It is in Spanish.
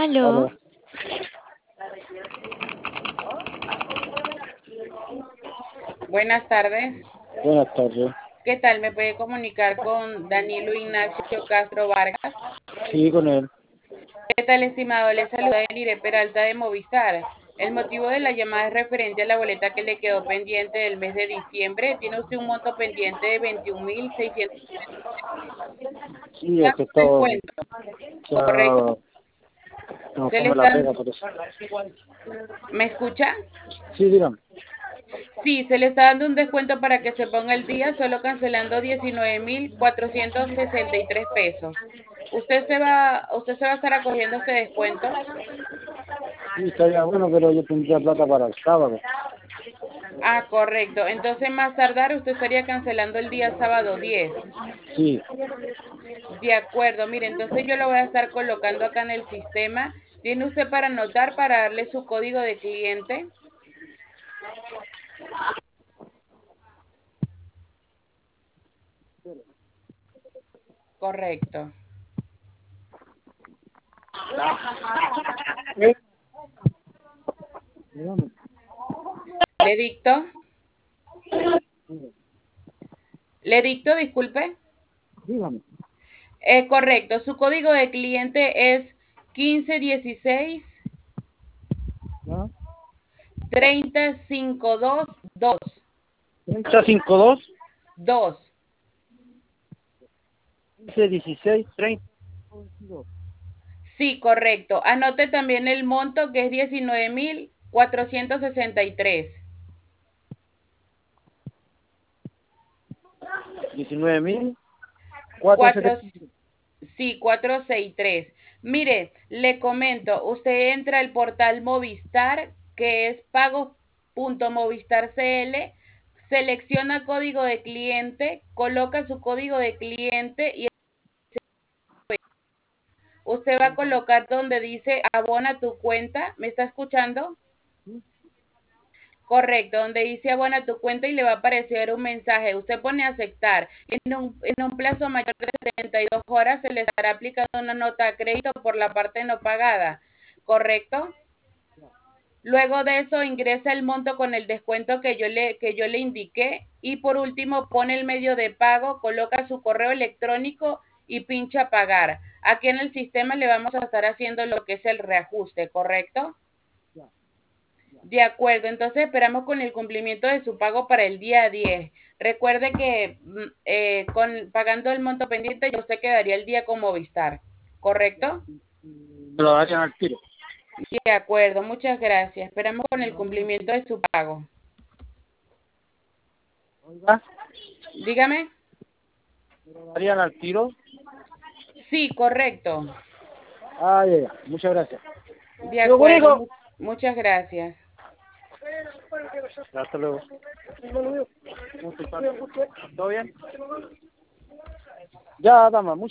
Aló. Aló. Buenas tardes. Buenas tardes. ¿Qué tal? ¿Me puede comunicar con Danilo Ignacio Castro Vargas? Sí, con él. ¿Qué tal, estimado? Le saluda Denire Peralta de Movistar. El motivo de la llamada es referente a la boleta que le quedó pendiente del mes de diciembre. Tiene usted un monto pendiente de 21.600 Sí, es que todo descuento, ya ¿correcto? no ¿Se le como la está... pega por eso. ¿Me escucha? Sí, dígame. Sí, se le está dando un descuento para que se ponga el día, solo cancelando 19.463 pesos. ¿Usted se va a estar acogiendo este descuento? Sí, estaría bueno, pero yo tendría plata para el sábado. Ah, correcto. Entonces, más tardar, usted estaría cancelando el día sábado 10. Sí. De acuerdo, mire, entonces yo lo voy a estar colocando acá en el sistema. ¿Tiene usted para anotar, para darle su código de cliente? Correcto. Dígame. ¿Le dicto? ¿Le dicto, disculpe? Dígame. Correcto, su código de cliente es 1516 ¿Ya? 30522. 3052 2. 1516 30. Sí, correcto. Anote también el monto que es 19.463. 4, 19.473. sí, 463. Mire, le comento, usted entra al portal Movistar, que es pagos.movistar.cl, selecciona código de cliente, coloca su código de cliente y usted va a colocar donde dice abona tu cuenta. ¿Me está escuchando? Correcto, donde dice abona tu cuenta y le va a aparecer un mensaje. Usted pone aceptar. En un plazo mayor de 72 horas se le estará aplicando una nota de crédito por la parte no pagada. ¿Correcto? Luego de eso ingresa el monto con el descuento que yo le indiqué y por último pone el medio de pago, coloca su correo electrónico y pincha pagar. Aquí en el sistema le vamos a estar haciendo lo que es el reajuste, ¿correcto? De acuerdo, entonces esperamos con el cumplimiento de su pago para el día 10. Recuerde que pagando el monto pendiente ya usted quedaría el día con Movistar, ¿correcto? Me lo darían al tiro. De acuerdo, muchas gracias. Esperamos con el cumplimiento de su pago. Oiga, Dígame. ¿me lo darían al tiro? Sí, correcto. Ah, ya, ya. Muchas gracias. De Tío acuerdo, Bonico. muchas gracias. Hasta luego. ¿Todo bien? Ya, dama, muchas